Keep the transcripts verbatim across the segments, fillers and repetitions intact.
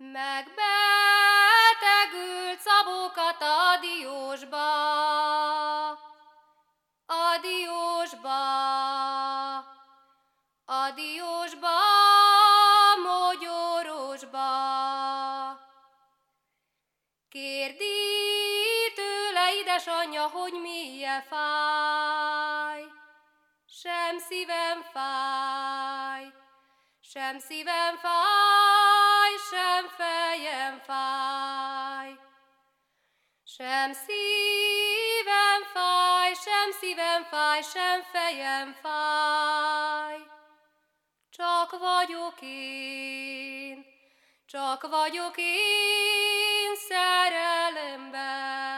Megbetegült Szabókata a Diósba, a Diósba, a Diósba, mogyorosba. Kérdi tőle édesanyja, hogy milyen fáj, sem szívem fáj, sem szívem fáj, sem fejem fáj. Sem szívem fáj, sem szívem fáj, sem fejem fáj. Csak vagyok én, csak vagyok én szerelembe.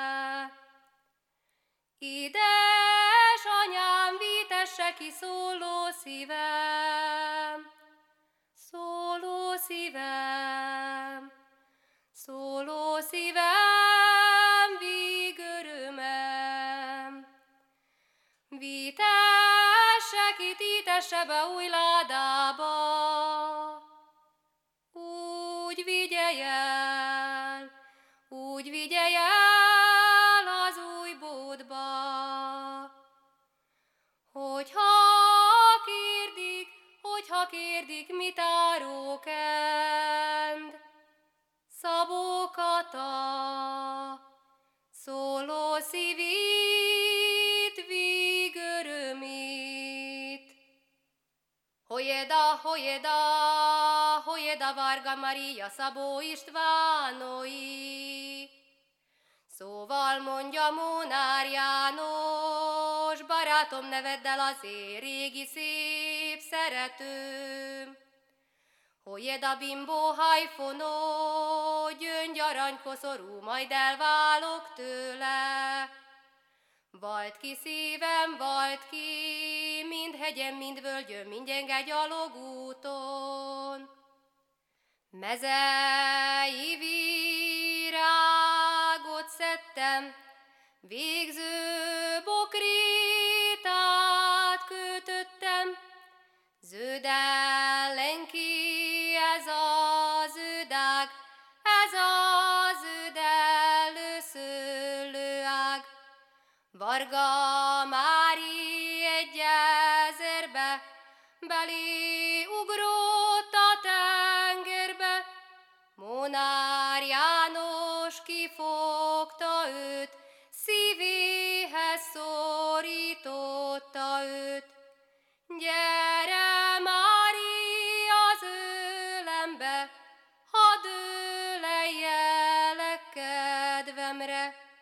Édesanyám, vitesse ki szóló szívem, szóló szívem, szóló szívem, víg örömem. Vitesse ki, títesse be új ládába, úgy vigye el, úgy vigye el az új bódba. Hogyha kérdik, hogyha kérdik, mit árulkend, Szabókata, szóló szívét, víg örömét. Hojeda, hojeda, hojeda, Varga Maria, Szabó Istvánói. Szóval mondja Mónár János, barátom, ne vedd el az én régi szép szeretőm. Hojeda bimbó hajfonó, gyöngy aranykoszorú, majd elválok tőle. Vald ki szívem, vald ki, mind hegyen, mind völgyön, mind gyenge gyalogúton. Mezei virágot szedtem, végző bokrétát kötöttem. Zöld ellenki ez a zöldág, ez a zöld előszőlőág. Varga Mári egy ezerbe belé ugrott a tengerbe. Mónár János kifogta őt, szívéhez szorította őt. Gyere, Mári, az ölembe, hadd öleljelek kedvemre.